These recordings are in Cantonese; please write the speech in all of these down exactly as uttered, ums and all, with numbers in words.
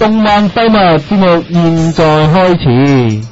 動漫廢物節目現在開始。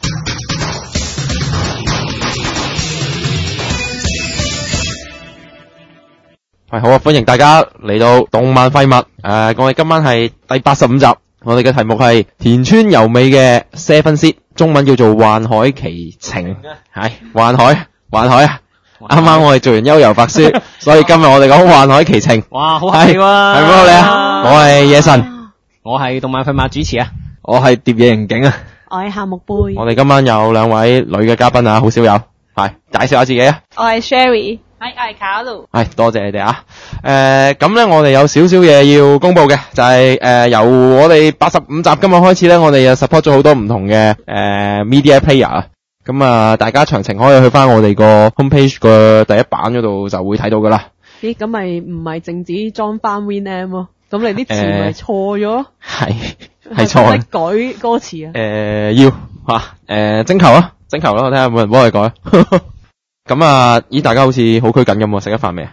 係好啊！歡迎大家嚟到動漫廢物。誒、呃，我哋今晚係第八十五集，我哋嘅題目係田村由美嘅 Seven Seed， 中文叫做幻海奇情。係幻海，幻海啊！啱啱我哋做完幽遊白書，所以今日我哋講幻海奇情。 哇，好客氣喎！ 係咪你啊？我係野神， 我係動漫廢物主持啊， 我係蝶野刑警啊。 我係夏目貝。 我哋今晚有兩位女嘅嘉賓啊，好少有。係介紹下自己啊。 我係 Sherry。 係，我係卡路。 係，多謝你哋啊。誒，咁咧我哋有少少嘢要公布嘅，就係、是、誒、呃、由我哋八十五集今日開始咧，我哋又 support 咗好多唔同嘅誒、呃、media player 啊。咁啊，大家詳情可以去翻我哋個 homepage 個第一版嗰度就會睇到噶啦。 咦，咁咪唔係淨止裝翻 Winamp 咯？咁你啲詞咪錯咗？ 係係錯嘅。 改歌詞啊？ 誒、呃，要吓誒徵求啊，徵求啦，我睇下有冇人幫我哋改。咁啊，咦，大家好似好拘謹咁喎，食咗飯未啊？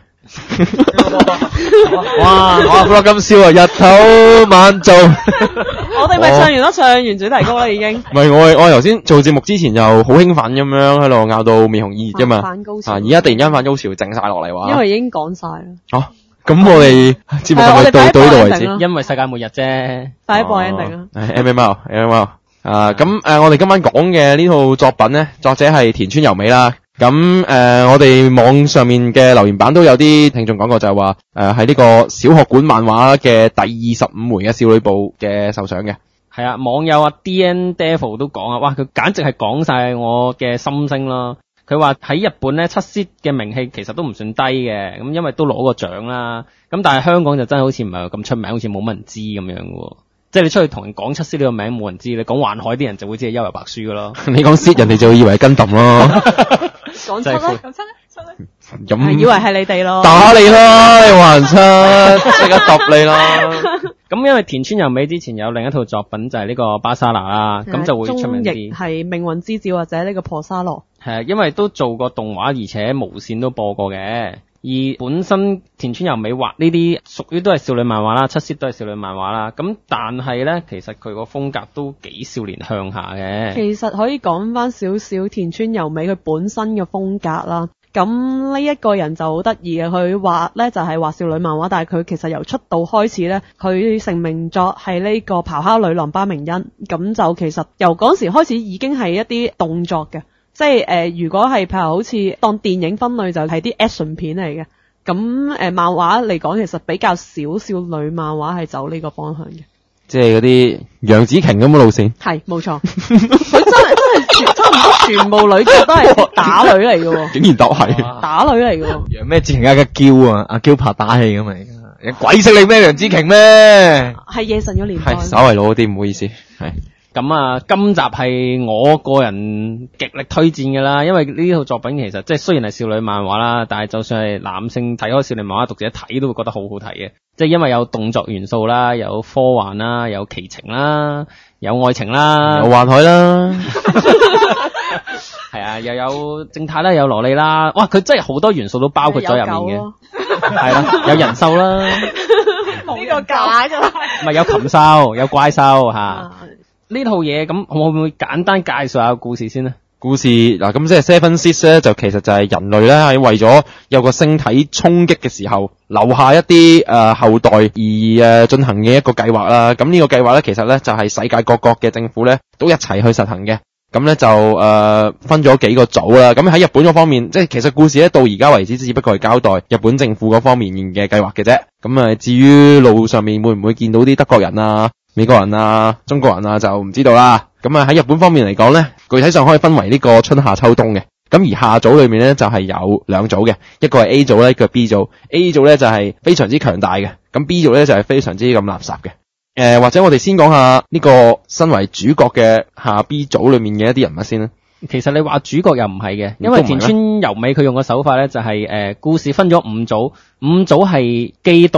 哇！我不嬲今宵啊，日頭晚做。 我哋咪唱完咗，唱完主題歌啦，已經。 唔係我我頭先做節目之前就好興奮咁樣喺度拗到面紅耳熱啫嘛。 反高潮。 啊！而家突然間反高潮，靜晒落嚟話。 因為已經講晒啦。 哦，咁我哋節目係咪到到呢度為止？ 因為世界末日啫。 快啲播 ending 啊！ 係 M M O，M M O。啊，咁誒，我哋今晚講嘅呢套作品咧，作者係田村由美啦。咁誒、呃，我哋網上面嘅留言板都有啲聽眾講過，就係話誒喺呢個小學館漫畫嘅第二十五枚嘅少女部嘅受賞嘅。 係啊，網友啊 D N Devil 都講啊，哇，佢簡直係講晒我嘅心聲啦。佢話喺日本咧，七 seed 嘅名氣其實都唔算低嘅，咁因為都攞過獎啦。咁但係香港就真係好似唔係咁出名，好似冇乜人知咁樣嘅。即係你出去同人講七 seed 呢個名冇人知，你講幻海啲人就會知係幽遊白書噶咯。 你講 seed 人哋就會以為係跟揼咯。 講出啦，講出啦，出啦。 咁以為係你哋咯。 打你啦，你還出，即刻揼你啦。 咁因為田村由美之前有另一套作品就係呢個巴沙拿啦，咁就會出名啲。 係命運之子或者呢個破沙羅。 係啊，因為都做過動畫，而且無線都播過嘅。而本身田村由美畫呢啲屬於都係少女漫畫啦，七 seed 都係少女漫畫啦。咁但係咧，其實佢個風格都幾少年向下嘅。 其實可以講翻少少田村由美佢本身嘅風格啦。咁呢一個人就好得意嘅，佢畫咧就係、是、畫少女漫畫，但係佢其實由出道開始咧，佢成名作係呢個咆哮女郎巴明恩。咁就其實由嗰時開始已經係一啲動作嘅。即係誒、呃，如果係譬如好似當電影分類就係啲 action 片嚟嘅，咁誒、呃、漫畫嚟講其實比較少少女漫畫係走呢個方向嘅， 即係嗰啲楊紫瓊咁嘅路線。係， 冇錯，佢真係真係差唔多全部女角都係打女嚟嘅喎， 竟然都係打女嚟嘅喎。 楊咩紫瓊啊？嘅嬌啊，阿嬌拍打戲咁嘛，而家鬼識你咩楊紫瓊咩？ 係夜神嘅年代。 係稍為老啲，唔好意思，係。 咁啊，今集係我個人極力推薦嘅啦，因為呢套作品其實即係雖然係少女漫畫啦，但係就算係男性睇開少女漫畫讀者睇都會覺得好好睇嘅，即係因為有動作元素啦，有科幻啦，有奇情啦，有愛情啦， 有幻海啦， 係啊，又有正太啦，有蘿莉啦，哇，佢真係好多元素都包括咗入面嘅，係啦，有人獸啦， 呢個假㗎， 唔係有禽獸，有怪獸吓。呢套嘢咁，我會唔會簡單介紹下個故事先呢？ 故事嗱，咁即係 Seven Seed 咧，就其實就係人類咧係為咗有個星體衝擊嘅時候，留下一啲誒、呃、後代而誒進行嘅一個計劃啦。咁呢個計劃咧，其實咧就係、是、世界各國嘅政府咧都一齊去實行嘅。咁咧就誒、呃、分咗幾個組啦。咁喺日本嗰方面，即係其實故事咧到而家為止，只不過係交代日本政府嗰方面嘅計劃嘅啫。咁啊，至於路上面會唔會見到啲德國人啊、美國人啊、中國人啊就唔知道啦。咁啊喺日本方面嚟講咧，具體上可以分為呢個春夏秋冬嘅。咁而下組裏面咧就係、是、有兩組嘅，一個係 A 組咧，一個係 B 組。A 組咧就係、是、非常之強大嘅，咁 B 組咧就係、是、非常之咁垃圾嘅。誒、呃，或者我哋先講下呢個身為主角嘅下 B 組裏面嘅一啲人物先啦。 其實你話主角又唔係嘅，因為田村由美佢用嘅手法咧就係、是、誒、呃、故事分咗五組，五組係既獨立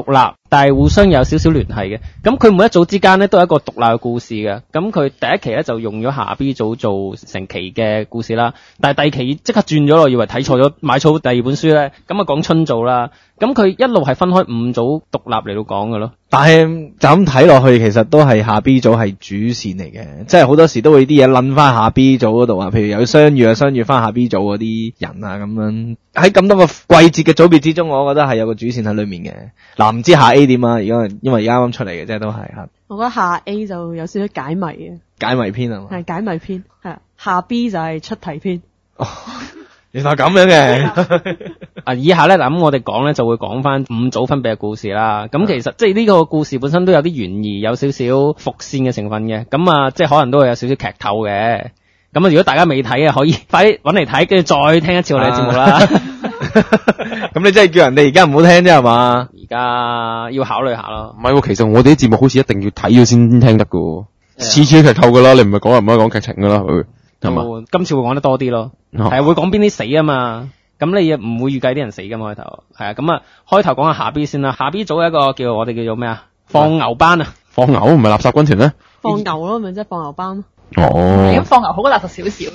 但係互相有少少聯繫嘅。咁佢每一組之間咧都有一個獨立嘅故事嘅。咁佢第一期咧就用咗下 B 組做成期嘅故事啦，但係第二期即刻轉咗咯，以為睇錯咗，買錯第二本書咧。咁啊講春組啦，咁佢一路係分開五組獨立嚟到講嘅咯。 但係就咁睇落去，其實都係下 B 組係主線嚟嘅，即係好多時都會啲嘢掄翻下 B 組嗰度啊，譬如有相遇啊，相遇翻下 B 組嗰啲人啊咁樣。喺咁多個季節嘅組別之中，我覺得係有個主線喺裏面嘅。嗱，唔知下 A 點啊？而家因為而家啱啱出嚟嘅啫，都係嚇。 我覺得下 A 就有少少解謎嘅， 解謎篇啊嘛。 係解謎篇，係下 B 就係出題篇。 哦，原來咁樣嘅。 啊，以下咧嗱，咁我哋講咧就會講翻五組分別嘅故事啦。咁其實即係呢個故事本身都有啲懸疑，有少少伏線嘅成分嘅。咁啊，即係可能都會有少少劇透嘅。咁啊，如果大家未睇嘅，可以快啲揾嚟睇，跟住再聽一次我哋嘅節目啦。 咁你真係叫人哋而家唔好聽啫係嘛？ 而家要考慮下咯。 唔係喎，其實我哋啲節目好似一定要睇咗先聽得噶喎，次次劇透噶啦，你唔係講唔可以講劇情噶啦，佢係嘛？ 哦，今次會講得多啲咯，係、 哦、 啊，會講邊啲死啊嘛。咁你唔會預計啲人死噶嘛開頭，係啊。咁啊，開頭講下下 B 先啦。下 B 組有一個叫我哋叫做咩啊？放牛班啊！ 放牛唔係垃圾軍團咩？ 放牛咯，咪即係放牛班咯。 哦， 咁放牛好過垃圾少少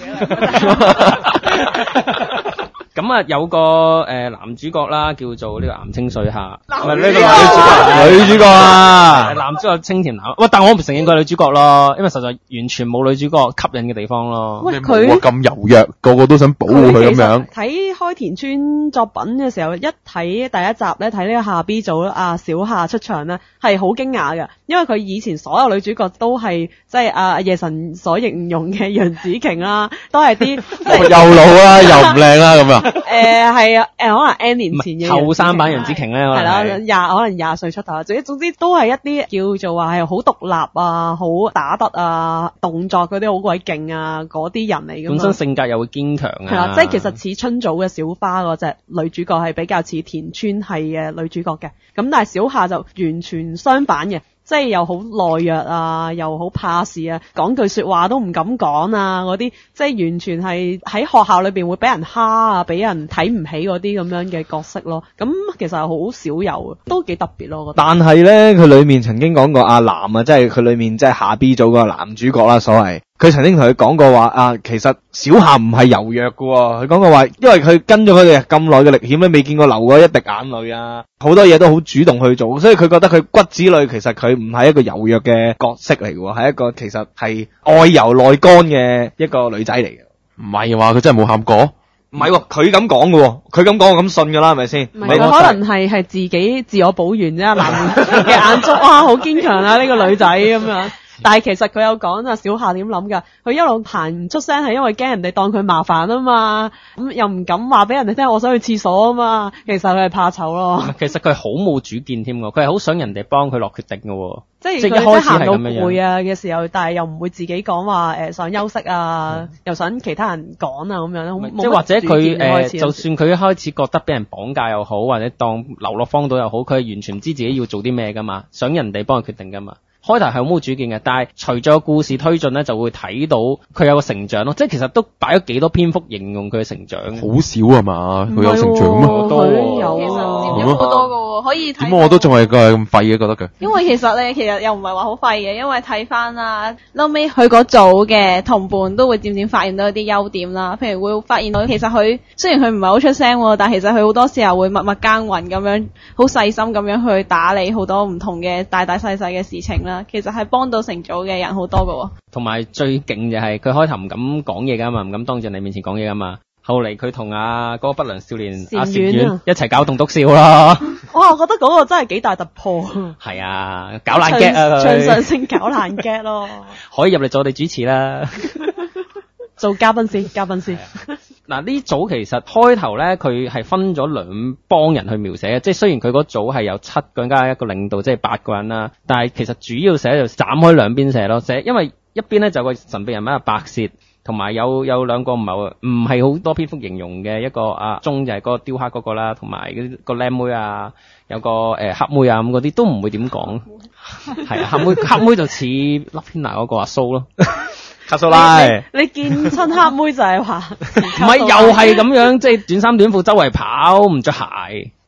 嘅。 咁啊，有個誒、呃、男主角啦，叫做呢個岩清水夏，唔係呢個女主角， 女主角啊， 男主角清田南。喂，但我唔承認佢係女主角咯，因為實在完全冇女主角吸引嘅地方咯。 喂，佢咁柔弱，個個都想保護佢咁樣。 睇開田村作品嘅時候，一睇第一集咧，睇呢個下 B 組啊小夏出場咧，係好驚訝嘅，因為佢以前所有女主角都係即係阿夜神所形容嘅楊紫瓊啦，都係啲又老啦，又唔靚啦咁啊。 誒係啊，誒可能 N 年前嘅後生版楊紫瓊咧， 係啦，廿可能廿歲出頭，總之總之都係一啲叫做話係好獨立啊，好打得啊，動作嗰啲好鬼勁啊，嗰啲人嚟㗎嘛。 本身性格又會堅強啊。 係啦，即係其實似春組嘅小花嗰隻女主角係比較似田村系嘅女主角嘅，咁但係小夏就完全相反嘅。即係又好懦弱啊，又好怕事啊，講句說話都唔敢講啊，嗰啲即係完全係喺學校裏邊會俾人蝦啊，俾人睇唔起嗰啲咁樣嘅角色咯。咁其實係好少有，都幾特別咯。我覺得。但係咧，佢裏面曾經講過阿南啊，即係佢裏面即係下 B 組個男主角啦，所謂。佢曾經同佢講過話啊，其實小夏唔係柔弱嘅，佢講過話，因為佢跟咗佢哋咁耐嘅歷險咧，未見過流過一滴眼淚啊，好多嘢都好主動去做，所以佢覺得佢骨子裏其實佢唔係一個柔弱嘅角色嚟嘅，係一個其實係外柔內剛嘅一個女仔嚟嘅。 唔係話佢真係冇喊過？ 唔係喎，佢咁講嘅，佢咁講我咁信㗎啦，係咪先？ 唔係，可能係係自己自我保原啫，男嘅眼中哇好堅強啊呢個女仔咁樣。但係其實佢有講啊，小夏點諗㗎？佢一路行唔出聲係因為驚人哋當佢麻煩啊嘛，咁又唔敢話俾人哋聽我想去廁所啊嘛。其實佢係怕醜咯。 其實佢好冇主見添㗎，佢係好想人哋幫佢落決定㗎。 即係即係一開始係咁樣。 行到攰啊嘅時候，但係又唔會自己講話誒想休息啊，嗯、又想其他人講啊咁樣。 即係或者佢誒、呃，就算佢一開始覺得俾人綁架又好，或者當流落荒島又好，佢係完全唔知自己要做啲咩㗎嘛，想人哋幫佢決定㗎嘛。開頭係好冇主見嘅，但係隨咗故事推進咧，就會睇到佢有個成長咯。即係其實都擺咗幾多篇幅形容佢嘅成長。 好少啊嘛，佢有成長咩？ 多有其實有好多噶喎，可以睇。 點解我都仲係個咁廢嘅覺得佢？ 因為其實咧，其實又唔係話好廢嘅，因為睇翻啦，後尾佢嗰組嘅同伴都會漸漸發現到一啲優點啦。譬如會發現到其實佢雖然佢唔係好出聲，但係其實佢好多時候會默默耕耘咁樣，好細心咁樣去打理好多唔同嘅大大細細嘅事情啦。其實係幫到成組嘅人好多㗎喎，同埋最勁就係佢開頭唔敢講嘢㗎嘛，唔敢當住你面前講嘢㗎嘛。後嚟佢同阿嗰個不良少年阿善遠一齊搞棟篤笑咯。 哇，我覺得嗰個真係幾大突破。 係啊，搞爛 gag 啊佢。 唱上聲搞爛 gag 咯。 可以入嚟做我哋主持啦。 做嘉賓先，嘉賓先。 嗱呢組其實開頭咧，佢係分咗兩幫人去描寫嘅，即係雖然佢嗰組係有七個人加一個領導，即係八個人啦，但係其實主要寫就斬開兩邊寫咯，寫因為一邊咧就有個神秘人物係白舌，同埋有有兩個唔係唔係好多篇幅形容嘅一個阿鐘就係嗰個雕刻嗰個啦，同埋嗰個靚妹啊，有個誒、呃、黑妹啊咁嗰啲都唔會點講，係啊黑妹黑妹就似 Lovina 嗰個阿蘇咯。卡蘇拉，你，你見親黑妹就係話，唔係又係咁樣，即係短衫短褲周圍跑，唔着鞋，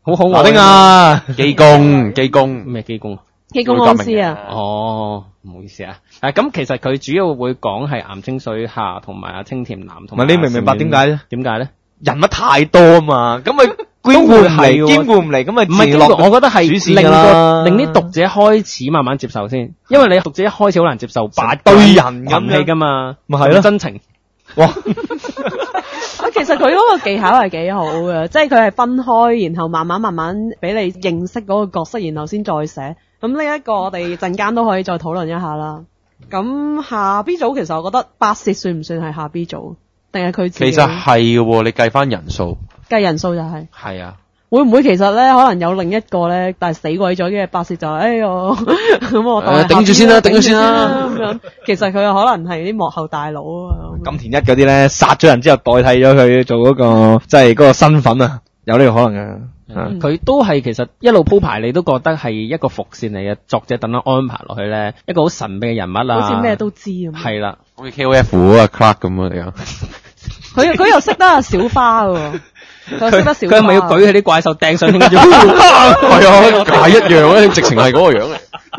好可愛。 馬丁啊， 基工基工咩機工？ 氣功公司啊， 哦，唔好意思啊。誒，咁其實佢主要會講係岩清水夏同埋阿清田男同埋。 唔係你明唔明白點解咧？ 點解咧？ 人物太多啊嘛，咁咪兼顧唔嚟，兼顧唔嚟，咁咪唔係兼顧，我覺得係主線令㗎啦個令啲讀者開始慢慢接受先，因為你讀者一開始好難接受八堆人群咁戲噶嘛， 咪係咯真情。 哇！ 啊，其實佢嗰個技巧係幾好嘅，即係佢係分開，然後慢慢慢慢俾你認識嗰個角色，然後先再寫。咁呢一個我哋陣間都可以再討論一下啦。咁下 B 組其實我覺得白屑算唔算係下 B 組，定係佢自己其實係嘅喎，你計翻人數計人數就係、 係啊。 會唔會其實咧可能有另一個咧，但係死鬼咗嘅白屑就係、哎我咁我當係誒頂住先啦下 B 頂住先啦咁樣。其實佢可能係啲幕後大佬啊。 金田一嗰啲咧，殺咗人之後代替咗佢做嗰、個，即係嗰個身份啊，有呢個可能嘅。 嗯佢都係其實一路鋪排，你都覺得係一個伏線嚟嘅，作者等等安排落去咧，一個好神秘嘅人物啊， 好似咩都知咁。 係啦， 好似 K O F 啊 Clark 咁啊，你講佢佢又識得小花喎，佢又識得小花。 佢係咪要舉起啲怪獸掟上天跟住？ 係啊，係一樣咧，直情係嗰個樣嚟。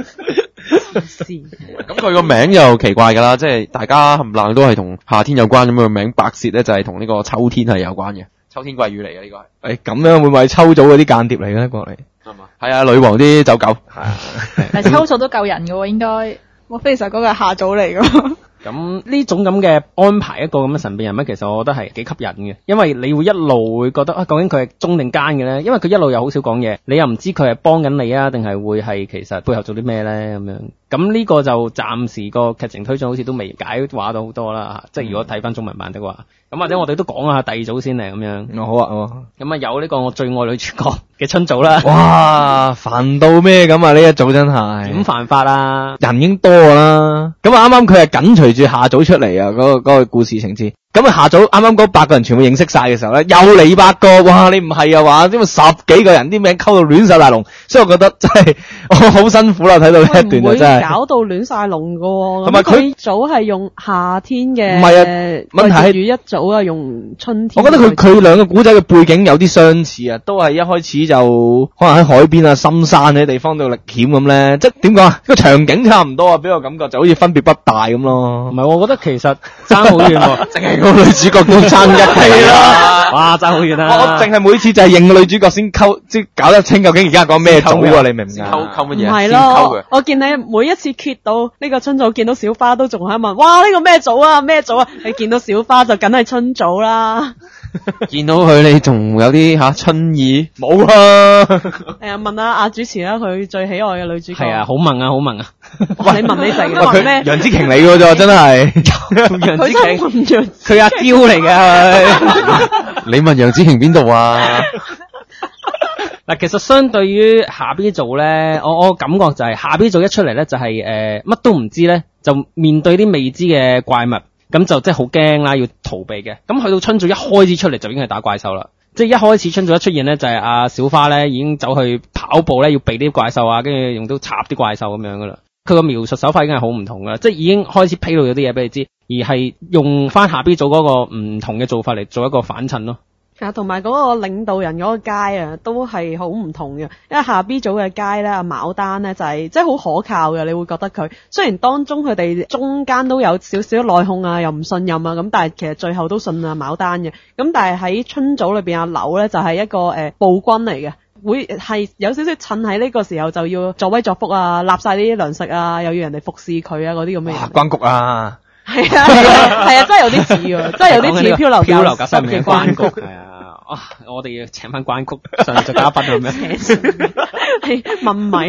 咁佢個名又奇怪㗎啦，即係大家冚唪唥都係同夏天有關咁個名，白屑咧就係同呢個秋天係有關嘅，秋天貴語嚟嘅呢個係。 誒咁樣會唔會係抽組嗰啲間諜嚟嘅咧？過嚟係嘛？係啊，女王啲走狗。 係啊， 但係抽數都夠人嘅喎，應該。 莫非其實嗰個係下組嚟㗎？ 咁呢種咁嘅安排一個咁嘅神秘人物，其實我覺得係幾吸引嘅，因為你會一路會覺得啊，究竟佢係忠定奸嘅咧？因為佢一路又好少講嘢，你又唔知佢係幫緊你啊，定係會係其實背後做啲咩咧咁樣。咁呢個就暫時個劇情推進好似都未解話到好多啦，即係如果睇翻中文版的話，咁或者我哋都講下第二組先嚟咁樣。 哦好啊，好啊。 咁啊有呢個我最愛女主角嘅春組啦， 哇，煩到咩咁啊！呢一組真係點犯法啊？ 人已經多㗎啦，咁啊啱啱佢係緊隨住下組出嚟啊，嗰、個嗰、個故事情節。咁啊下組啱啱嗰八個人全部認識晒嘅時候咧，又嚟八個，哇！你唔係啊話，因為十幾個人啲名溝到亂晒大龍，所以我覺得真係我好辛苦啦，睇到呢一段會唔會就真係。 搞到亂晒龍㗎喎？ 同埋佢咁組係用夏天嘅， 唔係啊問題係粵語一組啊用春天。 我覺得佢佢兩個古仔嘅背景有啲相似啊，都係一開始就可能喺海邊啊、深山嗰啲地方度歷險咁咧，即係點講啊？個場景差唔多啊，俾我感覺就好似分別不大咁咯唔。係，我覺得其實爭好遠喎， 淨係個女主角都爭一期啦。 哇，爭好遠啦！ 我淨係每次就係認個女主角先溝，即係搞得清究竟而家講咩組啊？你明唔明溝啊？ 溝乜嘢？ 唔係先溝咯嘅，。 我見你每一次揭到呢個春組，見到小花都仲喺問，哇呢個咩組啊咩組啊？你見到小花就梗係春組啦。 見到佢你仲有啲吓春意。 冇啊！ 誒問下阿主持啦，佢最喜愛嘅女主角。 係啊，好萌啊，好萌啊！ 哇你問你成日喂佢問咩？ 楊紫瓊嚟嘅啫，真係。 楊紫佢真係瓊， 問楊佢阿嬌嚟嘅。 你問楊紫瓊邊度啊？ 嗱，其實相對於下 B 組咧，我我感覺就係下 B 組一出嚟咧，就係誒乜都唔知咧，就面對啲未知嘅怪物，咁就即係好驚啦，要逃避嘅。咁去到春組一開始出嚟就已經係打怪獸啦，即係一開始春組一出現咧，就係阿小花咧已經走去跑步咧，要避啲怪獸啊，跟住用刀插啲怪獸咁樣噶啦。佢個描述手法已經係好唔同噶啦，即係已經開始披露咗啲嘢俾你知，而係用翻下 B 組嗰個唔同嘅做法嚟做一個反襯咯。 啊，同埋嗰個領導人嗰個街啊，都係好唔同嘅。因為下 B 組嘅街咧，阿牡丹咧就係即係好可靠嘅，你會覺得佢雖然當中佢哋中間都有少少內訌啊，又唔信任啊，咁但係其實最後都信阿牡丹嘅。咁但係喺春組裏邊，阿柳咧就係一個誒、呃、暴君嚟嘅，會係有少少趁喺呢個時候就要作威作福啊，立晒啲糧食啊，又要人哋服侍佢啊嗰啲咁嘅哇人。 關谷啊！ 係啊係啊係啊，真係有啲似喎，真係有啲似漂流漂流教教室嘅室嘅關關谷， 谷。 係啊，啊，我哋要請翻關谷上嚟做嘉賓咁樣。 係問米，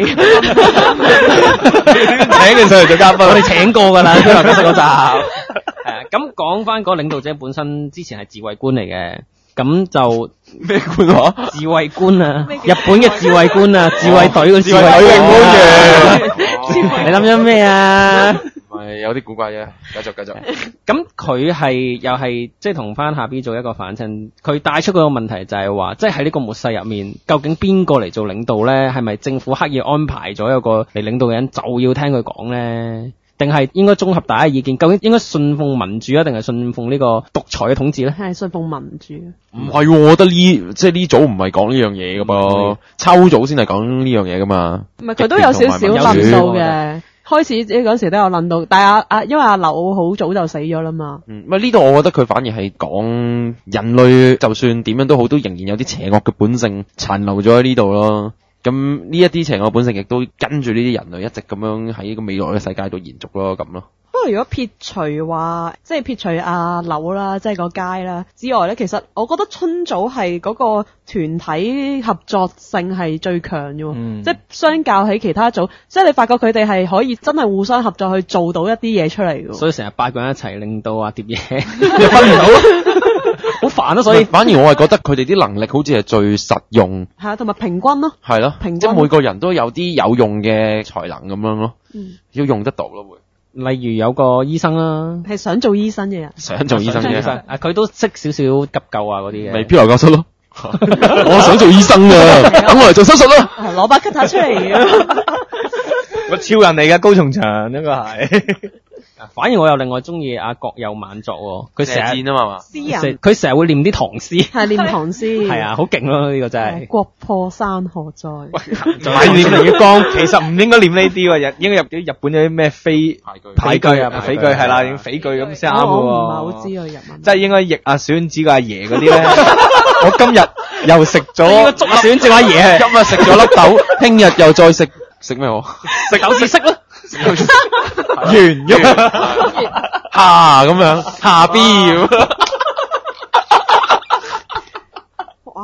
請佢上嚟做嘉賓， 我哋請過㗎啦，漂流教室嗰集。係啊，咁講翻嗰個領導者本身之前係自衛官嚟嘅，咁就咩官話？ 自衛官啊，日本嘅自衛官啊，自衛隊嘅自衛自衛隊嘅官嘅。你諗咗咩啊？ 係有啲古怪啫，繼續繼續。 咁佢係又係即係同翻下 B 做一個反襯，佢帶出嗰個問題就係話，即係喺呢個末世入面，究竟邊個嚟做領導咧？係咪政府刻意安排咗有個嚟領導嘅人就要聽佢講咧？ 定係應該綜合大家意見？究竟應該信奉民主啊，定係信奉呢個獨裁嘅統治咧？ 係信奉民主。 唔係喎，我覺得呢即係呢組唔係講呢樣嘢噶噃，抽組先係講呢樣嘢噶嘛。 唔係佢都有少少論數嘅。開始嗰時都有諗到，但係阿阿因為阿柳好早就死咗啦嘛。 嗯，唔係呢度，我覺得佢反而係講人類，就算點樣都好，都仍然有啲邪惡嘅本性殘留咗喺呢度咯。咁呢一啲邪惡本性亦都跟住呢啲人類一直咁樣喺個未來嘅世界度延續咯，咁咯。 不過如果撇除話，即係撇除阿柳啦，即係個街啦之外咧，其實我覺得春組係嗰個團體合作性係最強嘅喎， 嗯、 即係相較起其他組，即係你發覺佢哋係可以真係互相合作去做到一啲嘢出嚟嘅。 所以成日八個人一齊，令到啊碟嘢又分唔到，好煩啊！所以反而我係覺得佢哋啲能力好似係最實用， 係啊，同埋平均咯， 係咯， 平均即係每個人都有啲有用嘅才能咁樣咯， 嗯， 要用得到咯會。 例如有個醫生啦， 係想做醫生嘅人， 想做醫生嘅， 啊佢都識少少急救啊嗰啲嘅， 咪漂流教室咯。我想做醫生啊，等我嚟做手術啦。 攞把吉他出嚟， 個超人嚟嘅高松長呢個係。 反而我又另外中意阿國有晚作喎，佢成日箭啊嘛嘛， 詩人佢成日會念啲唐詩， 係念唐詩， 係啊，好勁咯呢個真係。 國破山河在， 唔係念嚟嘅光，其實唔應該念呢啲喎，應該入啲日本有啲咩飛牌句牌句啊，匪句係啦，用匪句咁先啱嘅喎。 我唔係好知佢日文， 即係應該譯阿小丸子個阿爺嗰啲咧。我今日又食咗， 應該捉阿小丸子阿爺， 今日食咗粒豆，聽日又再食食咩喎？ 食豆豉色咯。 完咗下咁樣下 B 咁， 哇！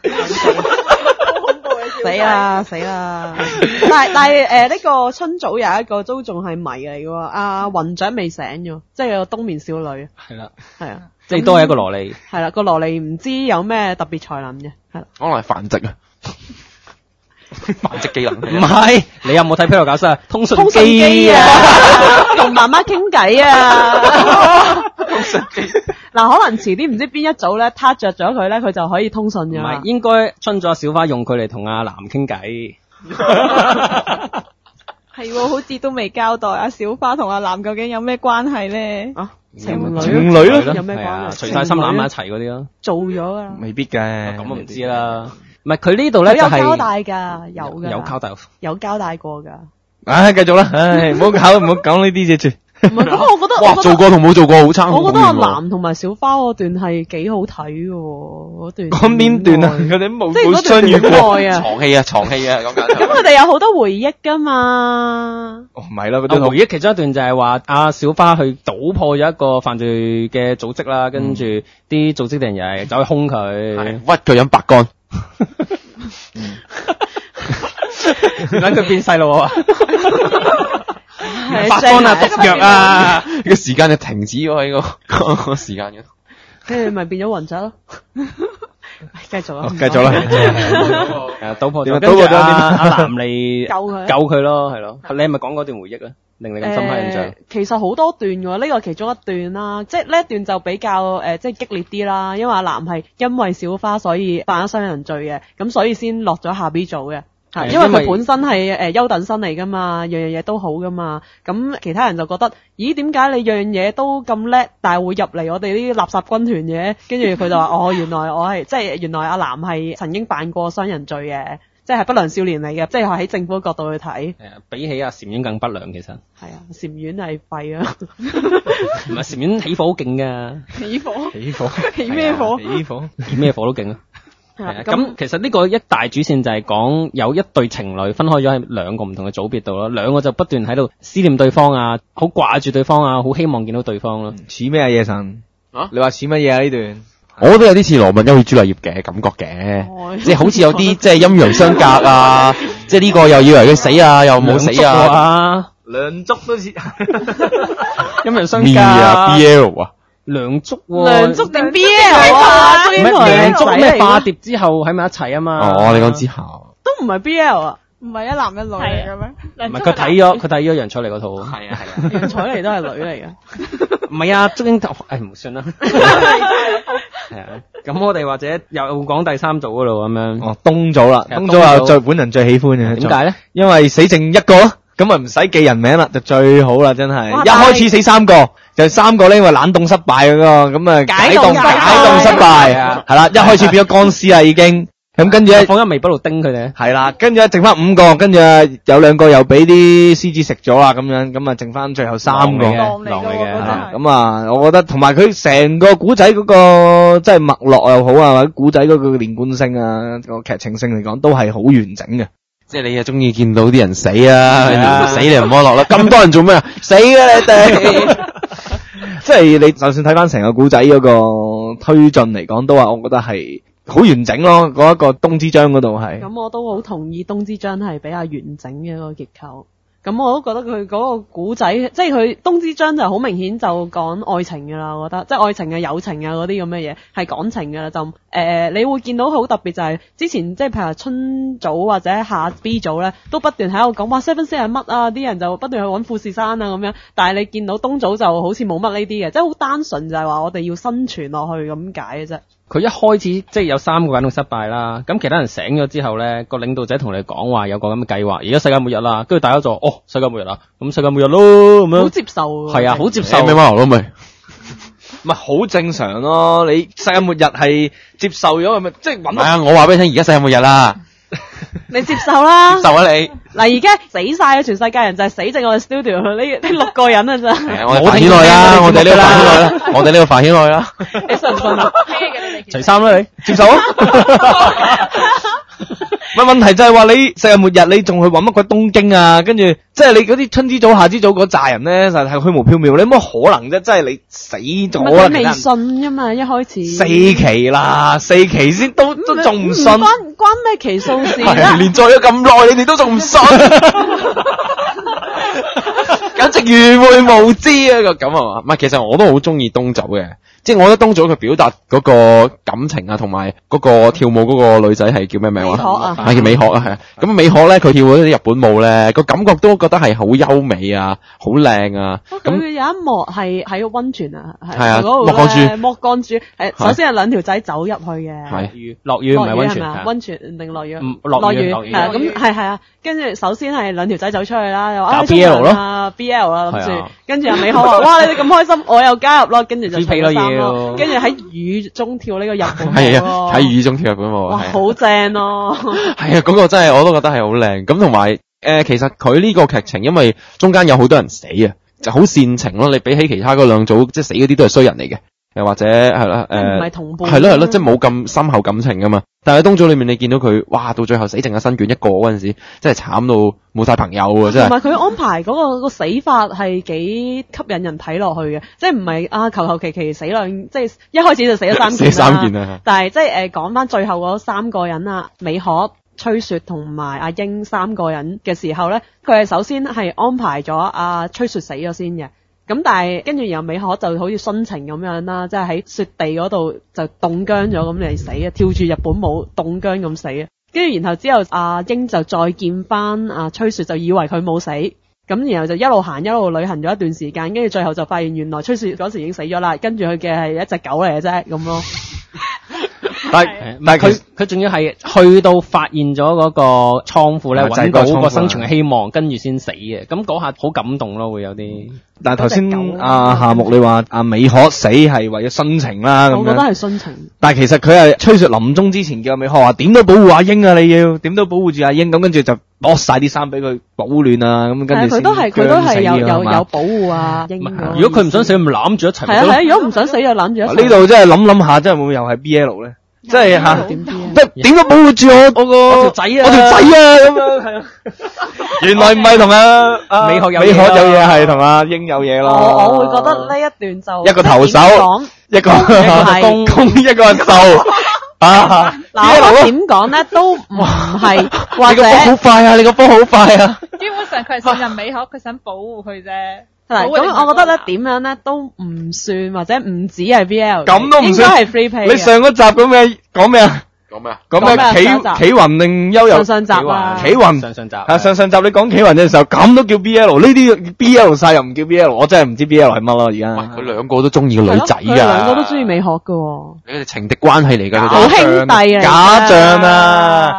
死啦死啦！但係但係誒呢個春組有一個都仲係謎嚟嘅喎，阿雲雀未醒咗，即係個冬眠少女。 係啦， 係啊， 即係都係一個蘿莉。 係啦，個蘿莉唔知有咩特別才能嘅，係啦。 可能係繁殖啊，繁殖技能。 唔係，你有冇睇《霹靂教室》啊？通訊通訊機機啊啊， 同媽媽傾偈啊！ 通訊機。 嗱，可能遲啲唔知邊一組咧，撻着咗佢咧，佢就可以通訊唔㗎啦。 係，應該春咗小花用佢嚟同阿男傾偈。 係喎，好似都未交代阿小花同阿男究竟有咩關係咧？ 啊，情侶情侶咯有咩關係啊係？ 除晒心攬埋一齊嗰啲咯。 做咗㗎啦， 未必嘅， 咁我唔知啦。唔係佢呢度咧佢有就係交代㗎，有㗎， 有交代。 有交代過㗎。 唉，繼續啦，唉，唔好搞，唔好講呢啲嘢住。 唔係，不過我覺得， 哇， 我覺得做過同冇做過好差好遠喎。 我覺得阿男同埋小花嗰段係幾好睇嘅喎，嗰段。 講邊段啊？佢哋冇即係嗰冇相遇段過。 戀愛啊！ 床戲啊，床戲啊，咁咁緊。 佢哋有好多回憶㗎嘛。 哦，唔係啦，嗰啊啲回憶其中一段就係話阿小花去搗破咗一個犯罪嘅組織啦，跟住啲組織嘅人又係走去兇佢， 係屈佢飲白乾。 點解佢變細路啊？ 係白乾啊，毒藥啊！ 個時間就停止咗喺個個時間嘅。 跟住咪變咗雲雀咯。繼續啊！ 繼續啦。 誒，搗破咗，跟住點啊搗破咗阿點阿男嚟救佢救佢咯，係咯。你係咪講嗰段回憶啊？令你咁深刻印象誒？其實好多段嘅，呢個其中一段啦，即係呢一段就比較誒、呃，即係激烈啲啦。因為阿男係因為小花所以犯咗傷人罪嘅，咁所以先落咗下 B 組嘅。係，因為因為佢本身係誒優等生嚟噶嘛，樣樣嘢都好噶嘛。咁其他人就覺得，咦，點解你樣嘢都咁叻，但係會入嚟我哋呢啲垃圾軍團嘅？跟住佢就話：哦，原來我係即係原來阿男係曾經犯過傷人罪嘅，即係不良少年嚟嘅，即係喺政府角度去睇。 誒，比起阿禪院更不良，其實係啊，禪院係廢啊！ 唔係禪院起火好勁噶， 起火， 起火， 起咩火？ 起火， 起咩火都勁啊！係啊，咁其實呢個一大主線就係講有一對情侶分開咗喺兩個唔同嘅組別度咯，兩個就不斷喺度思念對方啊，好掛住對方啊，好希望見到對方咯。 似咩啊？夜神啊你話似乜嘢啊？呢段我都有啲似羅密歐與朱麗葉嘅感覺嘅，即係好似有啲即係陰陽相隔啊，即係呢個又以為佢死啊，又冇死啊， 啊， 兩足都似陰陽相咩隔啊 B L 啊， 梁祝喎， 梁祝定 B L 啊？ 唔係梁祝咩化蝶之後喺埋一齊啊嘛。 哦，你講之後， 都唔係 B L 啊？ 唔係一男一女嚟嘅咩？ 唔係佢睇咗佢睇咗楊采妮嗰套。 係啊係啊， 楊采妮都係女嚟嘅。 唔係啊，祝英台誒唔算啦。係啊，咁我哋或者又講第三組嗰度咁樣。 哦，東組啦， 其實東組係東組最本人最喜歡嘅。 點解咧？ 因為死剩一個， 咁啊唔使記人名啦，就最好啦，真係。一哇但係開始死三個，就三個咧因為冷凍失敗嗰個，咁啊解凍解凍失敗解凍失敗，係啦，一開始變咗乾屍啦已經。咁跟住咧放喺微波爐叮佢哋。 係啦，跟住咧剩翻五個，跟住有兩個又俾啲獅子食咗啦，咁樣咁啊剩翻最後三個。 狼嚟嘅狼嚟狼嚟嘅㗎喎啊咁啊，我覺得同埋佢成個古仔嗰個即係脈絡又好啊，或者古仔嗰個連貫性啊，個劇情性嚟講都係好完整嘅。 即係你又中意見到啲人死啊， 係啊死你又唔安樂啦，咁多人做咩啊？死啊你哋！ 即係你就算睇翻成個古仔嗰個推進嚟講，都話我覺得係好完整咯。嗰一個東之章嗰度係。 咁我都好同意東之章係比較完整嘅嗰個結構。咁我都覺得佢嗰個古仔，即係佢東之章就好明顯就講愛情㗎啦，我覺得，即係愛情啊、友情啊嗰啲咁嘅嘢係講情㗎啦，就誒、呃、你會見到好特別就係之前即係譬如話春組或者下 B 組咧，都不斷喺度講哇 Seven C 係乜啊，啲人就不斷去揾富士山啊咁樣，但係你見到東組就好似冇乜呢啲嘅，即係好單純就係話我哋要生存落去咁解嘅啫。 佢一開始即係有三個人都失敗啦，咁其他人醒咗之後咧，個領導者同你講話有個咁嘅計劃，而家世界末日啦，跟住大家就哦世界末日啦，咁世界末日咯咁樣， 好接受喎係啊，好接受。 咩貓咯咪？ 咪好正常咯，你世界末日係接受咗咪即係揾唔係啊！我話俾你聽，而家世界末日啦， 你接受啦。 接受啊你！ 嗱，而家死晒啊！全世界人就係死剩我哋 studio 呢呢六個人啊咋。 係啊我哋繁衍內啦，我哋呢個繁衍內啦，我哋呢個繁衍內啦。 你信唔信啊？ 除衫啦你， 接受啊？咪問題就係話你世界末日，你仲去揾乜鬼東京啊？跟住即係你嗰啲春之組、夏之組嗰扎人咧，就係虛無縹緲。你有乜可能啫？即係你死咗唔係啦， 佢未其他人信噶嘛，一開始。 四期啦，四期先都都仲唔信。 關關咩期數事係啊咧？ 連載咗咁耐，你哋都仲唔信？簡直愚昧無知啊！個咁啊嘛，唔係，其實我都好中意東組嘅，即係我覺得東組佢表達嗰個感情啊，同埋嗰個跳舞嗰個女仔係叫咩名話？ 美學啊係叫美學啊，係啊。咁美學咧，佢跳嗰啲日本舞咧，個感覺都覺得係好優美啊，好靚啊。咁佢有一幕係喺個溫泉啊， 係啊嗰度剝光豬咧剝光豬。誒，首先係兩條仔走入去嘅。 係雨落雨唔係溫泉係咪啊？ 係溫泉定落雨？ 唔落雨雨落雨係啊， 落雨咁係係啊。跟住首先係兩條仔走出去啦，又打啊 B L 咯啊 B L 啦諗係啊住，跟住阿美可話：哇！你哋咁開心，我又加入咯。跟住就除 P P 咯咗衫咯要， 跟住喺雨中跳呢個日本舞係咯啊，睇雨中跳日本舞哇， 係啊好正咯！ 係啊，嗰、個真係我都覺得係好靚。咁同埋誒，其實佢呢個劇情，因為中間有好多人死啊，就好煽情咯。你比起其他嗰兩組，即係死嗰啲都係衰人嚟嘅，又或者係啦即係唔係誒， 同伴係咯係咯，即係冇咁深厚感情噶嘛。但係喺東組裏面，你見到佢，哇，到最後死剩嘅新卷一個嗰陣時，真係慘到冇晒朋友啊！真係。 同埋佢安排嗰、個個死法係幾吸引人睇落去嘅，即係唔係啊求求其其死兩，即係一開始就死咗三件啦。 死三件啊但係即係誒講翻最後嗰三個人啊，美可、吹雪同埋阿英三個人嘅時候咧，佢係首先係安排咗阿吹雪死咗先嘅。咁但係跟住然後美可就好似殉情咁樣啦，即係喺雪地嗰度就凍僵咗咁嚟死啊，跳住日本舞凍僵咁死啊。跟住然後之後阿英就再見翻阿吹雪，就以為佢冇死，咁然後就一路行一路旅行咗一段時間，跟住最後就發現原來吹雪嗰時已經死咗啦，跟住佢嘅係一隻狗嚟嘅啫咁咯。 但係但係佢佢佢仲要係去到發現咗嗰個倉庫咧， 啊就係揾到個倉庫個生存嘅希望，跟住先死嘅。咁嗰下好感動咯，會有啲。 但係頭先嗰隻狗阿夏目你話阿美可死係為咗殉情啦咁我覺得樣， 係殉情。 但係其實佢係吹雪臨終之前叫阿美可話點都保護阿英啊，你要點都保護住阿英，咁跟住就剝晒啲衫俾佢保暖啊，咁跟住係佢都係佢都係有先僵死㗎嘛有有保護啊英嗰個如果佢唔想死，咪攬住一齊咯。 係啊係啊，如果唔想死就攬住一齊。 呢度真係諗諗下，真係會唔會又係 B L 咧？即係吓， 點知啊？ 即點都保護住我我個我條仔啊我條仔啊咁樣係啊。原來唔係同阿阿美學有嘢美學有嘢咯係同阿英有嘢咯。 我我會覺得呢一段就一個投手點講一個係公公一個受啊。 嗱，我覺得點講咧都唔係，或者你個波好快啊！你個波好快啊！ 基本上佢係信任美學，佢想保護佢啫。 係咁，我覺得咧點樣咧都唔算或者唔止係 B L， 咁都唔算應該係 free play 嘅。 你上嗰集咁嘅講咩啊？ 講咩啊？ 講咩講咩啊企上一集企雲定悠遊？ 上上集啊企雲上上集啊，上上集你講企雲嘅時候，咁都叫 B L？呢啲 B L 晒又唔叫 B L，我真係唔知 B L 係乜咯而喂， 家。 佢兩個都中意個女仔係咯佢哋㗎。 兩個都中意美學㗎喎， 你哋情敵關係嚟㗎，佢好哋兄弟嚟㗎假象啊！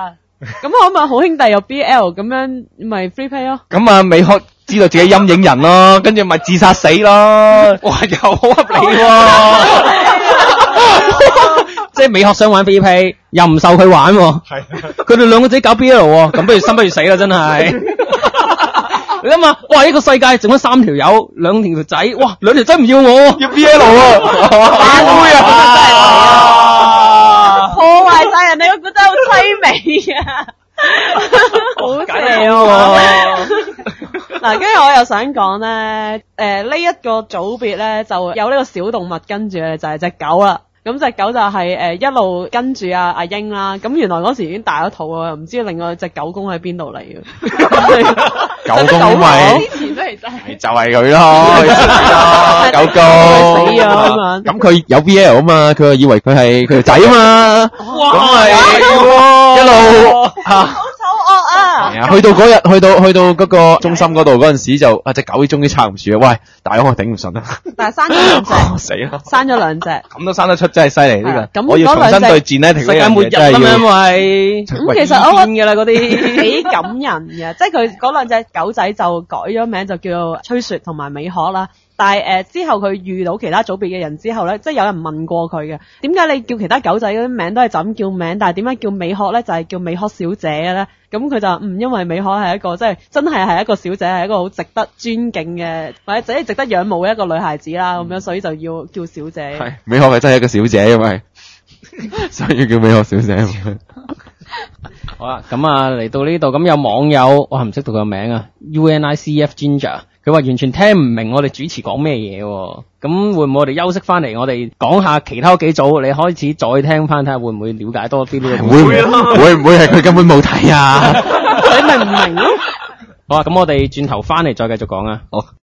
咁可唔可以好兄弟有 B L 咁樣咪 free play 咯？ 咁啊，美學知道自己陰影人咯，跟住咪自殺死咯。哇，又好合理喎。 即係美學想玩 free play，又唔受佢玩喎。係。佢哋兩個自己搞 B L 喎，咁不如生不如死啦，真係。你諗下，哇！一個世界剩翻三條友，兩條仔，哇！兩條仔唔要我， 要 B L 喎。 反會啊！破壞晒人哋個古仔好凄美啊！好邪喎！嗱，跟住我又想講咧，誒呢一個組別咧就有呢個小動物跟住嘅就係隻狗啦。咁隻狗就係、呃、一路跟住阿阿英啦，咁原來嗰時已經大咗肚啊，唔知另外隻狗公喺邊度嚟嘅。 狗公咪之前都係真係就係佢咯，狗公死啊嘛！ 咁佢有 B L 啊嘛，佢就以為佢係佢個仔啊嘛，咁咪一路嚇。 好惡啊！ 係啊，去到嗰日，去到去到嗰個中心嗰度嗰陣時就啊隻狗終於撐唔住啊！喂，大佬我頂唔順啊！ 但係生咗兩隻， 死啦！ 生咗兩隻， 咁都生得出，真係犀利呢個。 咁我要重新對戰呢世界末日咁樣喂。 咁其實我見㗎啦嗰啲幾感人嘅，即係佢嗰兩隻狗仔就改咗名，就叫做吹雪同埋美學啦。但係誒、呃、之後佢遇到其他組別嘅人之後咧，即係有人問過佢嘅，點解你叫其他狗仔嗰啲名都係就咁叫名，但係點解叫美學咧就係、是、叫美學小姐嘅咧？咁佢就話嗯，因為美學係一個即係真係係一個小姐，係一個好值得尊敬嘅或者自己值得仰慕嘅一個女孩子啦，咁樣所以就要叫小姐。 係美學係真係一個小姐，因為所以要叫美學小姐。 好啦，咁啊嚟到呢度，咁有網友我唔識讀個名啊 ，U N I C F Ginger，佢話完全聽唔明我哋主持講咩嘢，咁會唔會我哋休息翻嚟，我哋講下其他幾組，你開始再聽翻睇下會唔會了解多啲呢個？ 會會唔會係佢根本冇睇啊？ 你明唔明咯？ 好啊，咁我哋轉頭翻嚟再繼續講啊。 好。